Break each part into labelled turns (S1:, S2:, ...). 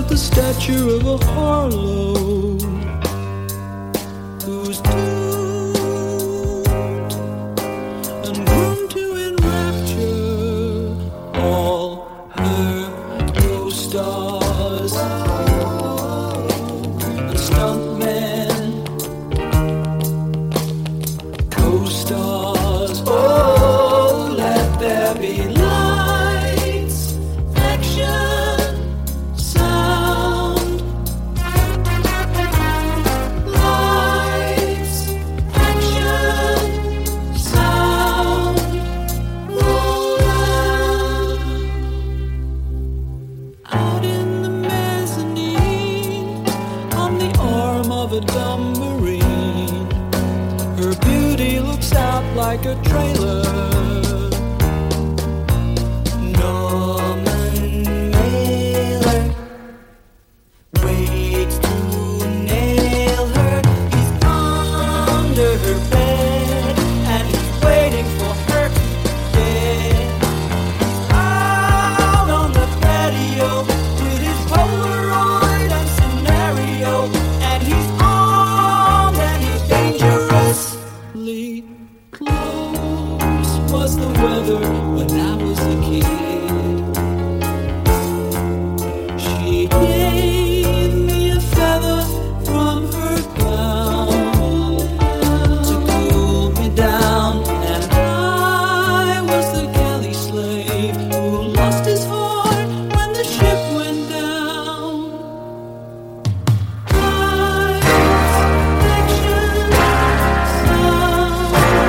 S1: with the stature of a Harlow, who's doomed and groomed to enrapture all her co-stars and stuntmen, co-stars. Oh, let there be lights, action, sound. Lights, action, sound. Roll out. Out in the mezzanine, on the arm of a dumb marine, her beauty looks out like a trailer. Norman Mailer waits to nail her. He's under her bed and he's waiting for her to get out on the patio with his Polaroid and scenario, and he's armed and he's dangerously close. Was the weather when I was a kid? She gave me a feather from her gown to cool me down, and I was the galley slave who lost his heart when the ship went down. Lights, action, sound.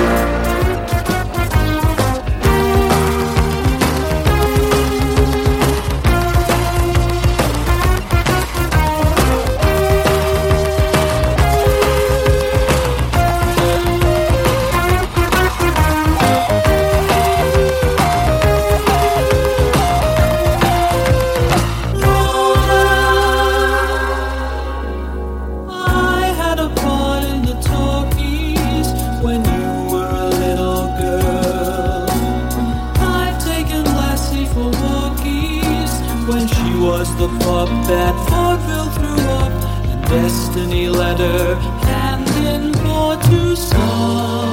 S1: I had a part in the talkies when you were a little girl. I've taken Lassie for walkies when she was the pup that vaudeville threw up, and destiny led her hand in for to song.